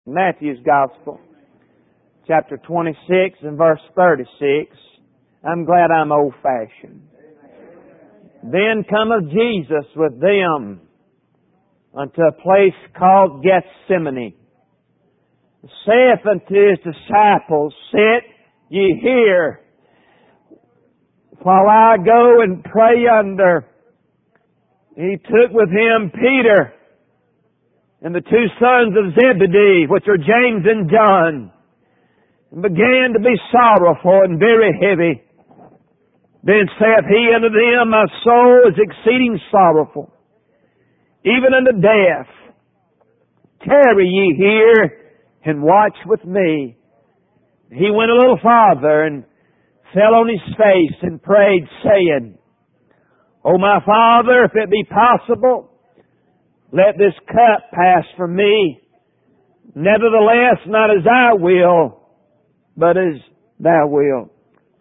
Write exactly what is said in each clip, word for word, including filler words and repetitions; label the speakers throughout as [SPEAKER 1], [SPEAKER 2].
[SPEAKER 1] Matthew's Gospel, chapter twenty-six and verse thirty-six. I'm glad I'm old-fashioned. Then cometh Jesus with them unto a place called Gethsemane, saith unto His disciples, Sit ye here, while I go and pray yonder. He took with Him Peter and the two sons of Zebedee, which are James and John, and began to be sorrowful and very heavy. Then saith He unto them, My soul is exceeding sorrowful, even unto death. Tarry ye here, and watch with me. He went a little farther, and fell on His face, and prayed, saying, O my Father, if it be possible, let this cup pass from me. Nevertheless, not as I will, but as Thou wilt.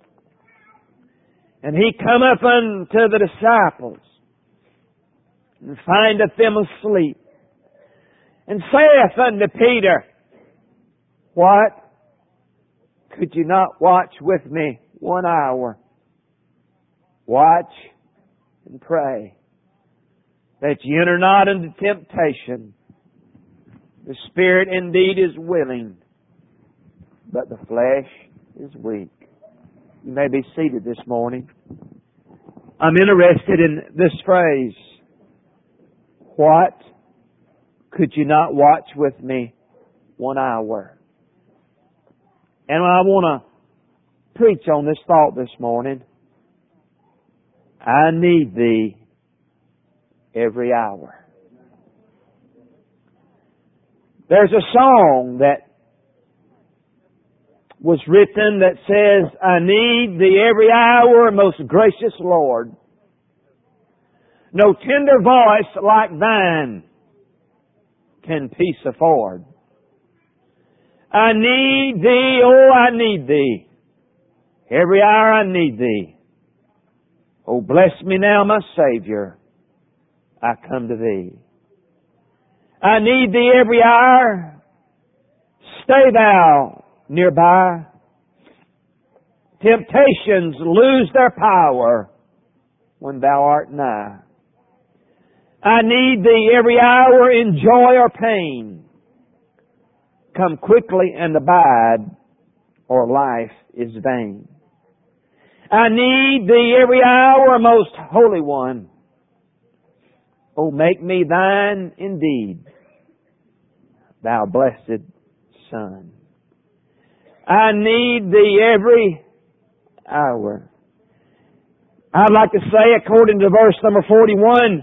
[SPEAKER 1] And He cometh unto the disciples, and findeth them asleep, and saith unto Peter, What? Could you not watch with me one hour? Watch and pray, that ye enter not into temptation. The spirit indeed is willing, but the flesh is weak. You may be seated this morning. I'm interested in this phrase. What? Could you not watch with me one hour? And I want to preach on this thought this morning. I need Thee every hour. There's a song that was written that says, I need Thee every hour, most gracious Lord. No tender voice like Thine can peace afford. I need Thee, oh I need Thee. Every hour I need Thee. Oh bless me now, my Savior. I come to Thee. I need Thee every hour. Stay Thou nearby. Temptations lose their power when Thou art nigh. I need Thee every hour in joy or pain. Come quickly and abide, or life is vain. I need Thee every hour, most Holy One. Oh, make me Thine indeed, Thou blessed Son. I need Thee every hour. I'd like to say, according to verse number forty-one,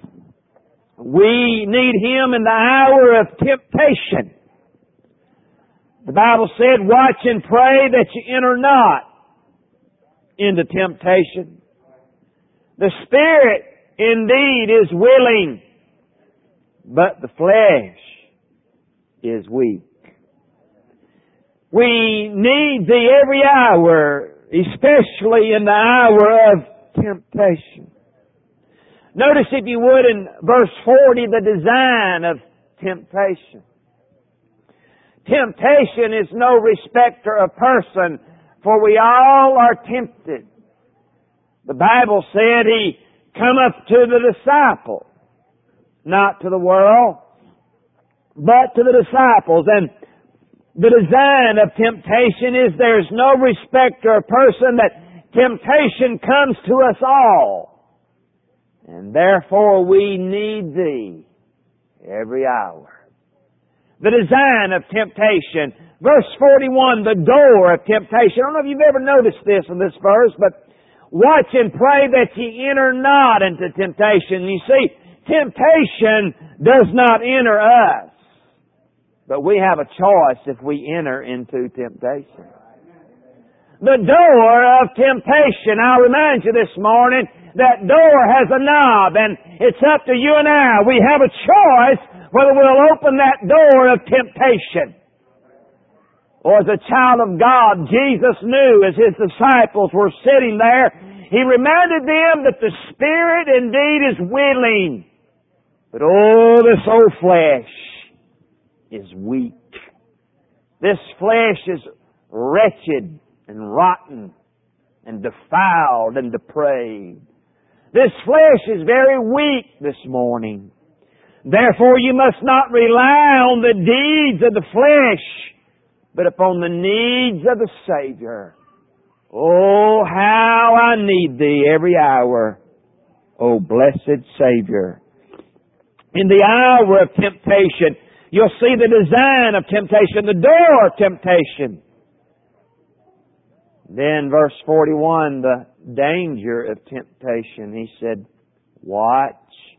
[SPEAKER 1] we need Him in the hour of temptation. The Bible said, watch and pray that you enter not into temptation. The spirit indeed is willing, but the flesh is weak. We need Thee every hour, especially in the hour of temptation. Notice, if you would, in verse forty, the design of temptation. Temptation is no respecter of person, for we all are tempted. The Bible said He cometh to the disciple, not to the world, but to the disciples. And the design of temptation is there's no respecter of person, that temptation comes to us all. And therefore we need Thee every hour. The design of temptation. Verse forty-one, the door of temptation. I don't know if you've ever noticed this in this verse, but watch and pray that ye enter not into temptation. You see, temptation does not enter us, but we have a choice if we enter into temptation. The door of temptation, I'll remind you this morning, that door has a knob, and it's up to you and I. We have a choice whether we'll open that door of temptation. Or as a child of God, Jesus knew as His disciples were sitting there, He reminded them that the spirit indeed is willing, but oh, this old flesh is weak. This flesh is wretched and rotten and defiled and depraved. This flesh is very weak this morning. Therefore you must not rely on the deeds of the flesh, but upon the needs of the Savior. Oh, how I need Thee every hour, O blessed Savior. In the hour of temptation, you'll see the design of temptation, the door of temptation. Then verse forty-one, the danger of temptation. He said, watch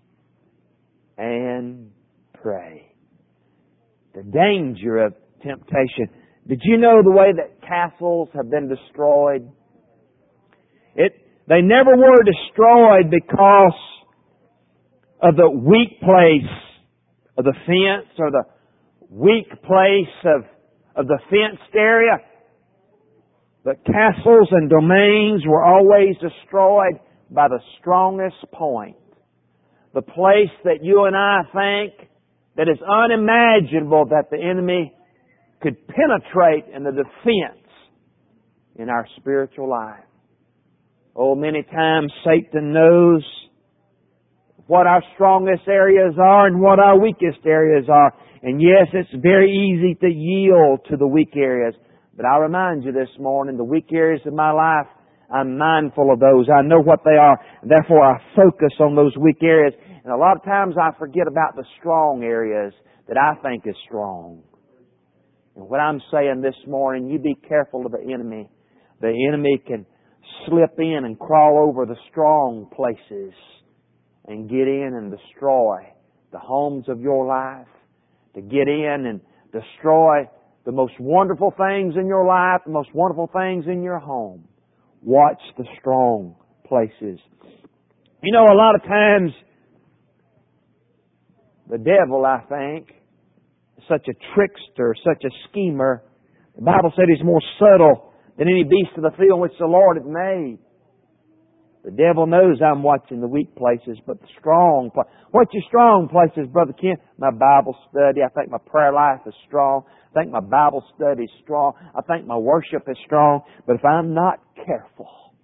[SPEAKER 1] and pray. The danger of temptation. Did you know the way that castles have been destroyed? It, they never were destroyed because of the weak place of the fence or the weak place of, of the fenced area. But castles and domains were always destroyed by the strongest point. The place that you and I think that is unimaginable that the enemy could penetrate in the defense in our spiritual life. Oh, many times Satan knows what our strongest areas are and what our weakest areas are. And yes, it's very easy to yield to the weak areas. But I remind you this morning, the weak areas of my life, I'm mindful of those. I know what they are. And therefore, I focus on those weak areas. And a lot of times I forget about the strong areas that I think is strong. And what I'm saying this morning, you be careful of the enemy. The enemy can slip in and crawl over the strong places and get in and destroy the homes of your life, to get in and destroy the most wonderful things in your life, the most wonderful things in your home. Watch the strong places. You know, a lot of times, the devil, I think, is such a trickster, such a schemer. The Bible said he's more subtle than any beast of the field which the Lord hath made. The devil knows I'm watching the weak places, but the strong places. What's your strong places, Brother Ken? My Bible study. I think my prayer life is strong. I think my Bible study is strong. I think my worship is strong. But if I'm not careful,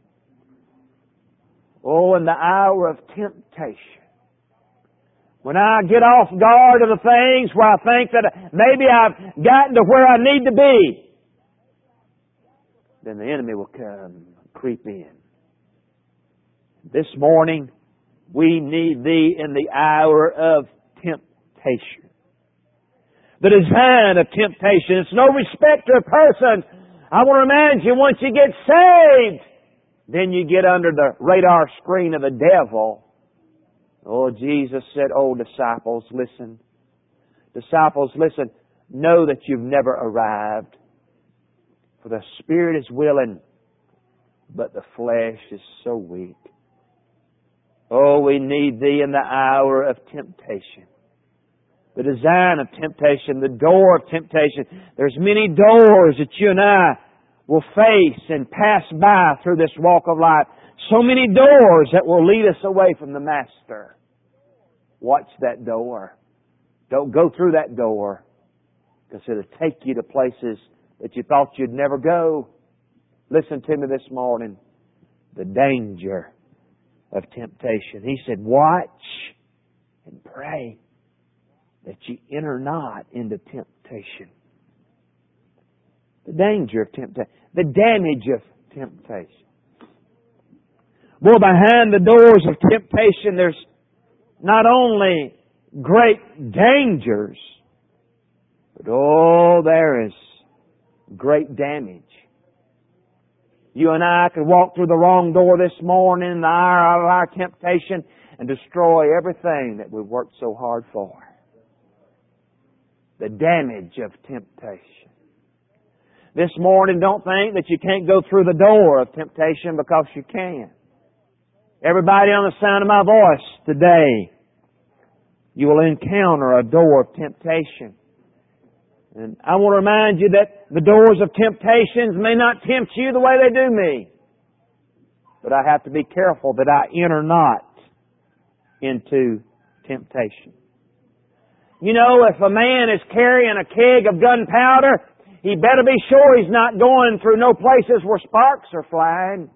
[SPEAKER 1] oh, in the hour of temptation, when I get off guard of the things where I think that maybe I've gotten to where I need to be, then the enemy will come, creep in. This morning, we need Thee in the hour of temptation. The design of temptation, it's no respecter of persons. I want to remind you, once you get saved, then you get under the radar screen of the devil. Oh, Jesus said, oh, disciples, listen. Disciples, listen. Know that you've never arrived. For the Spirit is willing, but the flesh is so weak. Oh, we need Thee in the hour of temptation. The design of temptation, the door of temptation. There's many doors that you and I will face and pass by through this walk of life. So many doors that will lead us away from the Master. Watch that door. Don't go through that door, because it'll take you to places that you thought you'd never go. Listen to me this morning. The danger of temptation. He said, watch and pray that you enter not into temptation. The danger of temptation. The damage of temptation. Well, behind the doors of temptation, there's not only great dangers, but oh, there is great damage. You and I could walk through the wrong door this morning in the hour of our temptation and destroy everything that we've worked so hard for. The damage of temptation. This morning, don't think that you can't go through the door of temptation, because you can. Everybody on the sound of my voice today, you will encounter a door of temptation. And I want to remind you that the doors of temptations may not tempt you the way they do me. But I have to be careful that I enter not into temptation. You know, if a man is carrying a keg of gunpowder, he better be sure he's not going through no places where sparks are flying.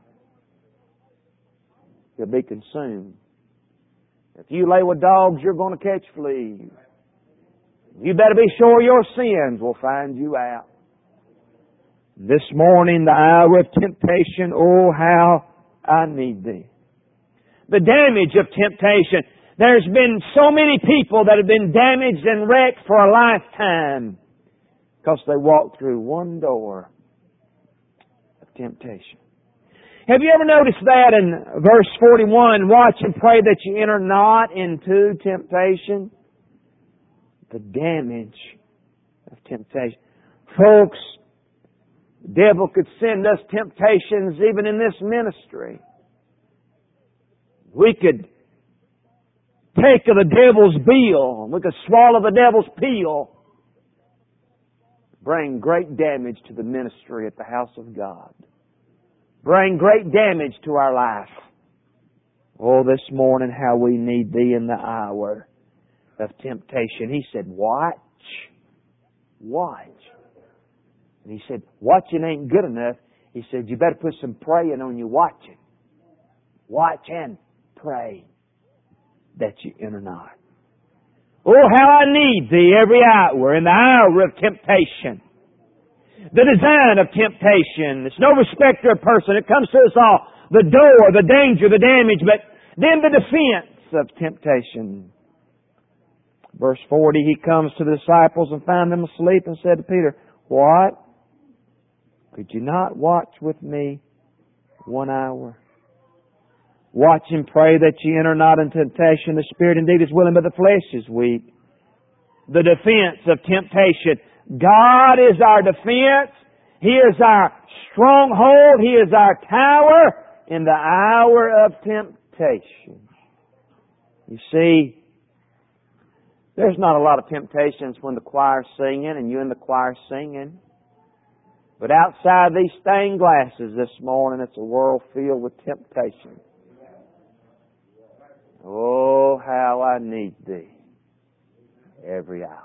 [SPEAKER 1] He'll be consumed. If you lay with dogs, you're going to catch fleas. You better be sure your sins will find you out. This morning, the hour of temptation, oh, how I need Thee. The damage of temptation. There's been so many people that have been damaged and wrecked for a lifetime because they walked through one door of temptation. Have you ever noticed that in verse forty-one, watch and pray that you enter not into temptation? The damage of temptation. Folks, the devil could send us temptations even in this ministry. We could take of the devil's bill, we could swallow the devil's pill, bring great damage to the ministry at the house of God. Bring great damage to our life. Oh, this morning how we need Thee in the hour of temptation. He said, watch. Watch. And He said, watching ain't good enough. He said, you better put some praying on your watching. Watch and pray that you enter not. Oh, how I need Thee every hour in the hour of temptation. The design of temptation. It's no respecter of person. It comes to us all. The door, the danger, the damage, but then the defense of temptation. Verse forty, He comes to the disciples and found them asleep and said to Peter, what? Could you not watch with me one hour? Watch and pray that ye enter not into temptation. The spirit indeed is willing, but the flesh is weak. The defense of temptation. God is our defense. He is our stronghold. He is our tower in the hour of temptation. You see, there's not a lot of temptations when the choir's singing and you and the choir singing. But outside these stained glasses this morning, it's a world filled with temptation. Oh, how I need Thee every hour.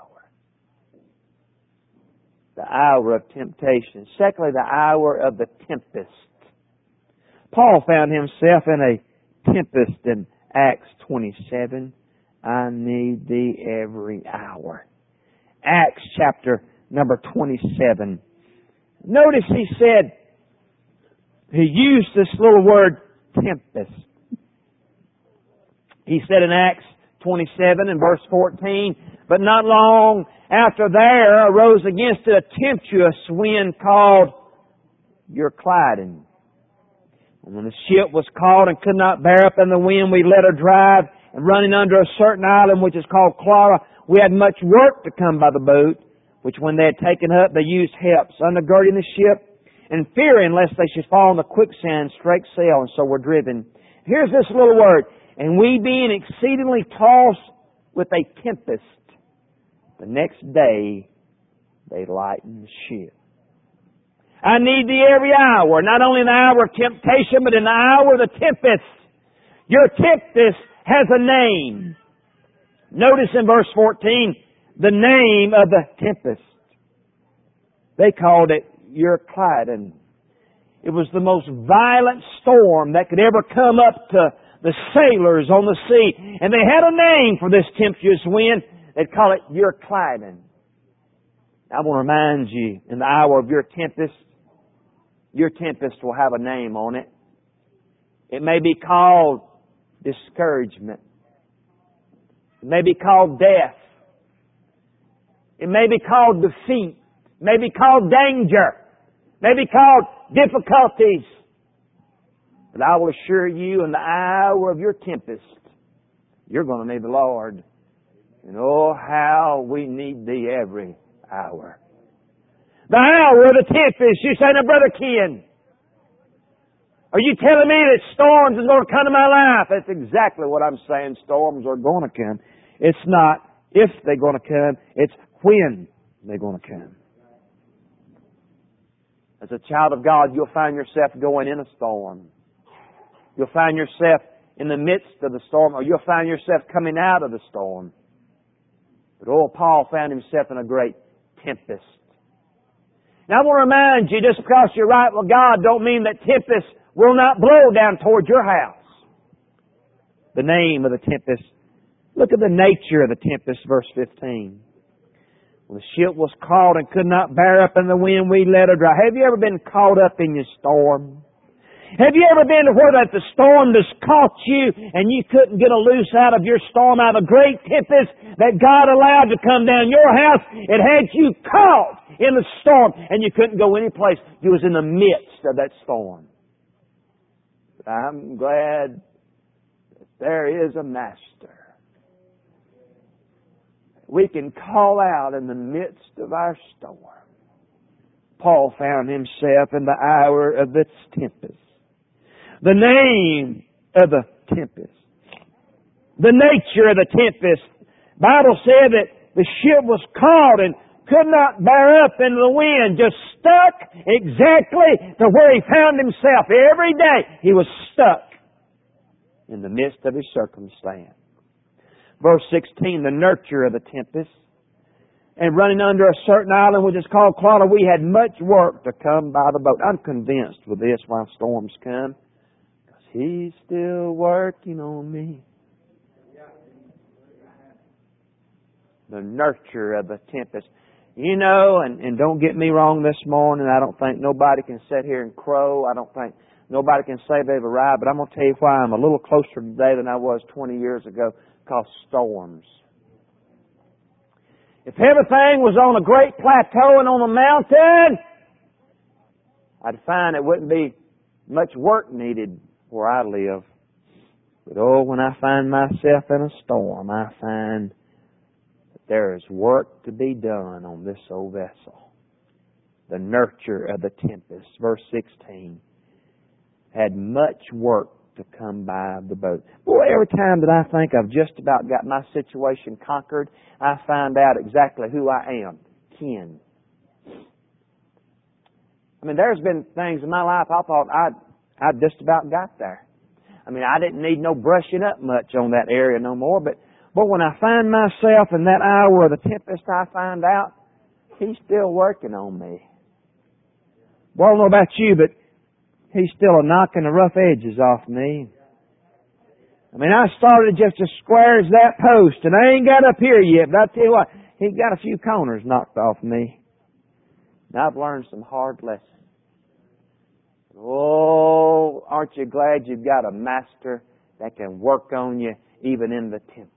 [SPEAKER 1] The hour of temptation. Secondly, the hour of the tempest. Paul found himself in a tempest in Acts twenty-seven. I need Thee every hour. Acts chapter number twenty-seven. Notice he said, he used this little word, tempest. He said in Acts twenty-seven and verse fourteen, but not long after there arose against it a tempestuous wind called Euroclydon. And when the ship was caught and could not bear up in the wind, we let her drive, and running under a certain island which is called Clara, we had much work to come by the boat, which when they had taken up, they used helps, undergirding the ship, and fearing lest they should fall in the quicksand, strake sail, and so were driven. Here's this little word, and we being exceedingly tossed with a tempest, the next day they lightened the ship. I need Thee every hour, not only in the hour of temptation, but in the hour of the tempest. Your tempest has a name. Notice in verse fourteen, the name of the tempest. They called it Euroclydon. It was the most violent storm that could ever come up to the sailors on the sea. And they had a name for this tempestuous wind. They'd call it Euroclydon. I want to remind you, in the hour of your tempest, your tempest will have a name on it. It may be called discouragement. It may be called death. It may be called defeat. It may be called danger. It may be called difficulties. But I will assure you, in the hour of your tempest, you're going to need the Lord. And oh, how we need Thee every hour. The hour of the tempest. You say, now, Brother Ken, are you telling me that storms is going to come to my life? That's exactly what I'm saying. Storms are going to come. It's not if they're going to come. It's when they're going to come. As a child of God, you'll find yourself going in a storm. You'll find yourself in the midst of the storm, or you'll find yourself coming out of the storm. But old Paul found himself in a great tempest. Now I want to remind you, just because you're right with God don't mean that tempests will not blow down toward your house. The name of the tempest. Look at the nature of the tempest, verse fifteen. When the ship was caught and could not bear up in the wind, we let her dry. Have you ever been caught up in your storm? Have you ever been to where that the storm just caught you and you couldn't get a loose out of your storm, out of a great tempest that God allowed to come down your house? It had you caught in the storm and you couldn't go any place. You was in the midst of that storm. But I'm glad that there is a master. We can call out in the midst of our storm. Paul found himself in the hour of its tempest. The name of the tempest. The nature of the tempest. The Bible said that the ship was caught and could not bear up into the wind. Just stuck exactly to where he found himself. Every day he was stuck in the midst of his circumstance. Verse sixteen, the nurture of the tempest. And running under a certain island which is called Clauda, we had much work to come by the boat. I'm convinced with this while storms come. Because He's still working on me. The nurture of the tempest. You know, and, and don't get me wrong this morning, I don't think nobody can sit here and crow. I don't think nobody can say they've arrived. But I'm going to tell you why I'm a little closer today than I was twenty years ago. Because storms. If everything was on a great plateau and on a mountain, I'd find it wouldn't be much work needed where I live. But oh, when I find myself in a storm, I find that there is work to be done on this old vessel. The nurture of the tempest, verse sixteen, had much work to come by the boat. Boy, every time that I think I've just about got my situation conquered, I find out exactly who I am. Ken. I mean, there's been things in my life I thought I'd, I'd just about got there. I mean, I didn't need no brushing up much on that area no more, but, but when I find myself in that hour of the tempest, I find out He's still working on me. Well, I don't know about you, but He's still a knocking the rough edges off me. I mean, I started just as square as that post, and I ain't got up here yet, but I tell you what, He got a few corners knocked off me. And I've learned some hard lessons. Oh, aren't you glad you've got a master that can work on you even in the tempest?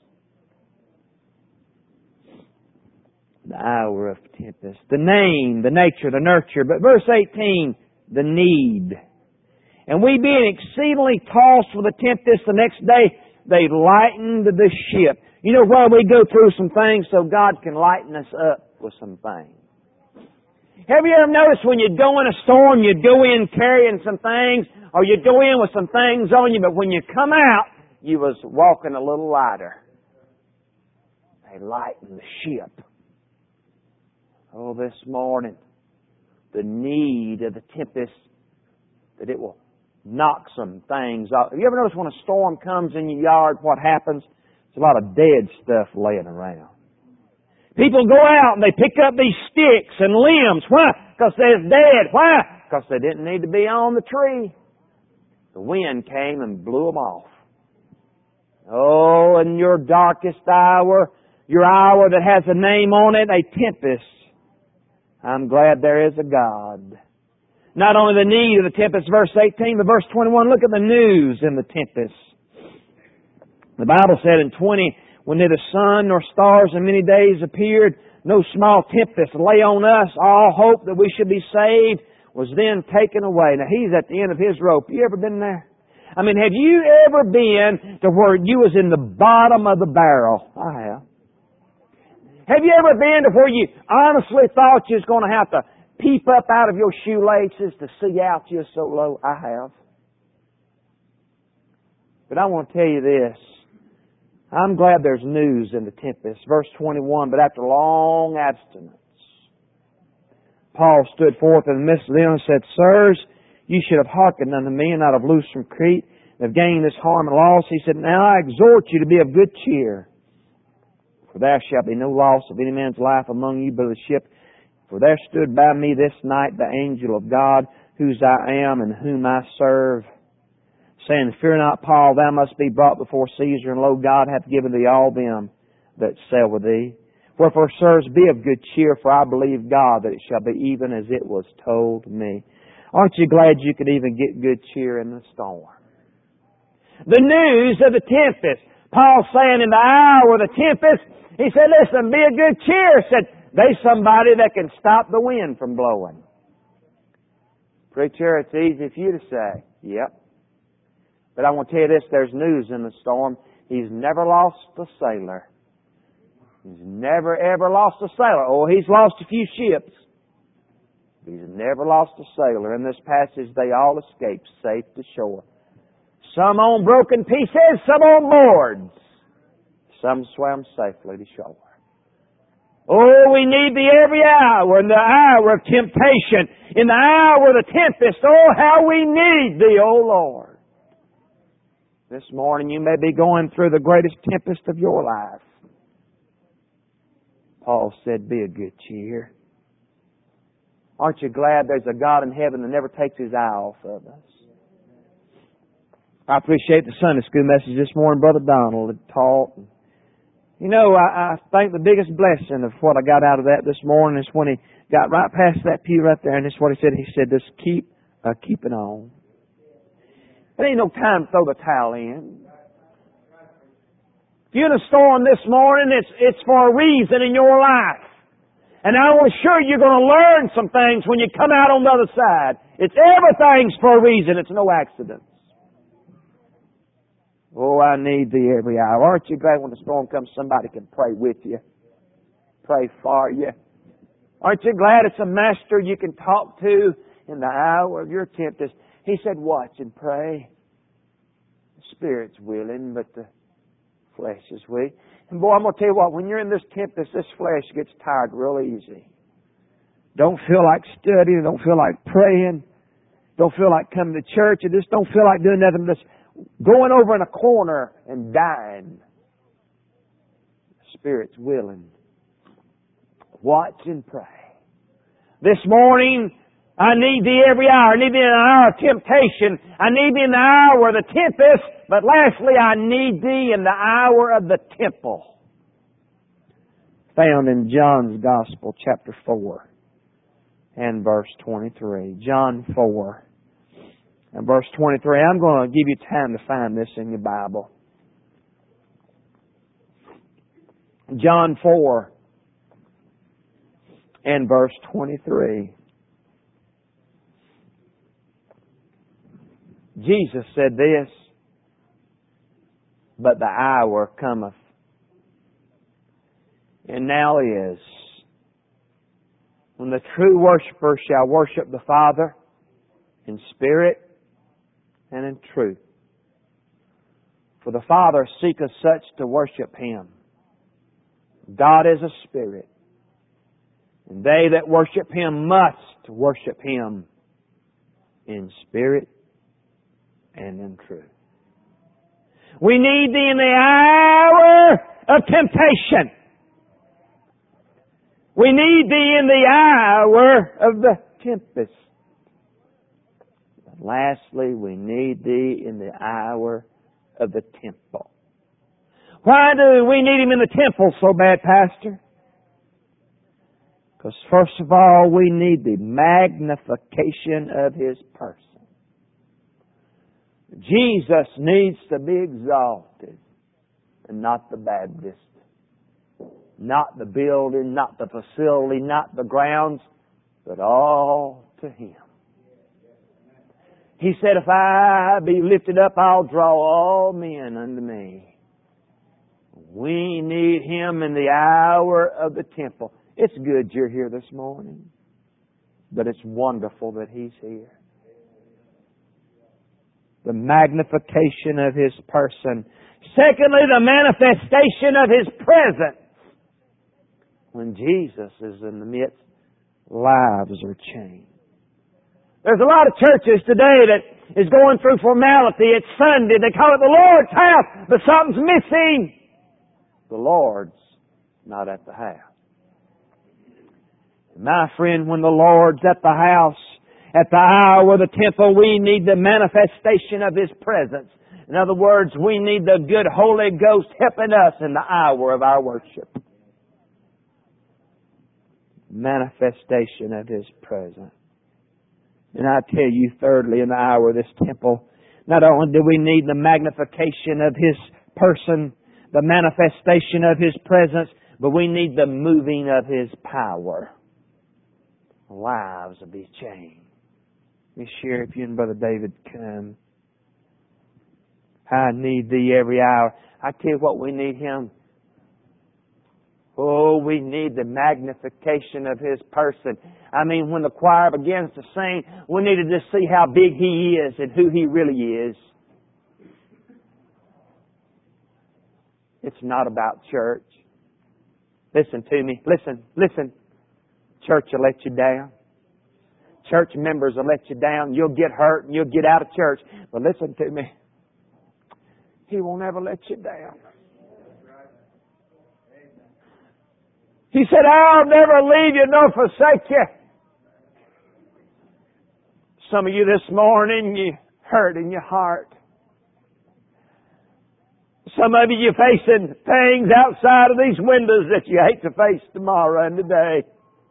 [SPEAKER 1] The hour of tempest. The name, the nature, the nurture. But verse eighteen, the need. And we being exceedingly tossed with a tempest, the next day they lightened the ship. You know why we go through some things? So God can lighten us up with some things. Have you ever noticed when you go in a storm, you go in carrying some things, or you go in with some things on you, but when you come out, you was walking a little lighter. They lighten the ship. Oh, this morning, the need of the tempest, that it will knock some things off. Have you ever noticed when a storm comes in your yard, what happens? There's a lot of dead stuff laying around. People go out and they pick up these sticks and limbs. Why? Because they're dead. Why? Because they didn't need to be on the tree. The wind came and blew them off. Oh, in your darkest hour, your hour that has a name on it, a tempest, I'm glad there is a God. Not only the need of the tempest, verse eighteen, but verse twenty-one, look at the news in the tempest. The Bible said in twenty, when neither sun nor stars in many days appeared, no small tempest lay on us. All hope that we should be saved was then taken away. Now, He's at the end of His rope. You ever been there? I mean, have you ever been to where you was in the bottom of the barrel? I have. Have you ever been to where you honestly thought you was going to have to peep up out of your shoelaces to see out you so low? I have. But I want to tell you this. I'm glad there's news in the tempest. Verse twenty-one, but after long abstinence, Paul stood forth in the midst of them and said, Sirs, you should have hearkened unto me and not have loosed from Crete, and have gained this harm and loss. He said, Now I exhort you to be of good cheer. For there shall be no loss of any man's life among you but the ship. For there stood by me this night the angel of God, whose I am and whom I serve, saying, Fear not, Paul, thou must be brought before Caesar, and lo, God hath given thee all them that sail with thee. Wherefore, sirs, be of good cheer, for I believe God that it shall be even as it was told me. Aren't you glad you could even get good cheer in the storm? The news of the tempest. Paul saying in the hour of the tempest, he said, listen, be of good cheer. He said, there's somebody that can stop the wind from blowing. Preacher, it's easy for you to say. Yep. But I want to tell you this, there's news in the storm. He's never lost a sailor. He's never ever lost a sailor. Oh, he's lost a few ships. He's never lost a sailor. In this passage, they all escaped safe to shore. Some on broken pieces, some on boards. Some swam safely to shore. Oh, we need Thee every hour, in the hour of temptation, in the hour of the tempest. Oh, how we need Thee, oh Lord. This morning you may be going through the greatest tempest of your life. Paul said, be of good cheer. Aren't you glad there's a God in heaven that never takes His eye off of us? I appreciate the Sunday school message this morning. Brother Donald had taught. You know, I, I think the biggest blessing of what I got out of that this morning is when he got right past that pew right there, and this is what he said. He said, just keep uh, keeping on. There ain't no time to throw the towel in. If you're in a storm this morning, it's, it's for a reason in your life. And I want to assure you, you're going to learn some things when you come out on the other side. It's everything's for a reason. It's no accidents. Oh, I need Thee every hour. Aren't you glad when the storm comes, somebody can pray with you, pray for you? Aren't you glad it's a master you can talk to in the hour of your tempest? He said, watch and pray. The spirit's willing, but the flesh is weak. And boy, I'm going to tell you what, when you're in this tempest, this flesh gets tired real easy. Don't feel like studying, don't feel like praying, don't feel like coming to church, and just don't feel like doing nothing but just going over in a corner and dying. The spirit's willing. Watch and pray. This morning, I need Thee every hour. I need Thee in the hour of temptation. I need Thee in the hour of the tempest. But lastly, I need Thee in the hour of the temple. Found in John's Gospel, chapter four, and verse twenty-three. John four, and verse twenty-three. I'm going to give you time to find this in your Bible. John four, and verse twenty-three. Jesus said this, but the hour cometh, and now is, when the true worshiper shall worship the Father in spirit and in truth. For the Father seeketh such to worship Him. God is a spirit, and they that worship Him must worship Him in spirit and in truth. We need Thee in the hour of temptation. We need Thee in the hour of the tempest. And lastly, we need Thee in the hour of the temple. Why do we need Him in the temple so bad, Pastor? Because first of all, we need the magnification of His person. Jesus needs to be exalted, and not the Baptist, not the building, not the facility, not the grounds, but all to Him. He said, if I be lifted up, I'll draw all men unto me. We need Him in the hour of the temple. It's good you're here this morning, but it's wonderful that He's here. The magnification of His person. Secondly, the manifestation of His presence. When Jesus is in the midst, lives are changed. There's a lot of churches today that is going through formality. It's Sunday. They call it the Lord's house, but something's missing. The Lord's not at the house. My friend, when the Lord's at the house, at the hour of the temple, we need the manifestation of His presence. In other words, we need the good Holy Ghost helping us in the hour of our worship. Manifestation of His presence. And I tell you, thirdly, in the hour of this temple, not only do we need the magnification of His person, the manifestation of His presence, but we need the moving of His power. Lives will be changed. Let me share if you and Brother David come. I need Thee every hour. I tell you what, we need Him. Oh, we need the magnification of His person. I mean, when the choir begins to sing, we need to just see how big He is and who He really is. It's not about church. Listen to me. Listen, listen. Church will let you down. Church members will let you down. You'll get hurt and you'll get out of church. But listen to me. He will never let you down. He said, I'll never leave you nor forsake you. Some of you this morning, you hurt in your heart. Some of you, you're facing things outside of these windows that you hate to face tomorrow and today.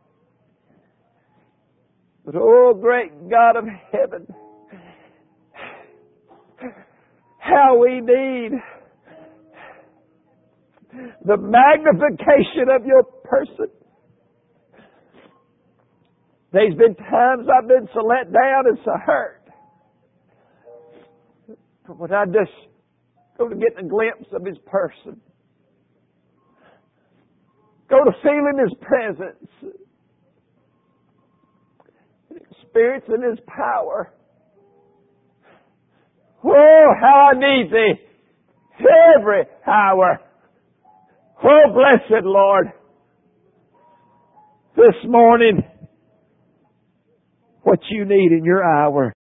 [SPEAKER 1] But oh, great God of heaven, how we need the magnification of Your person. There's been times I've been so let down and so hurt. But when I just go to getting a glimpse of His person, go to feeling His presence, experiencing His power. Oh, how I need Thee every hour. Oh, blessed Lord, this morning, what you need in your hour.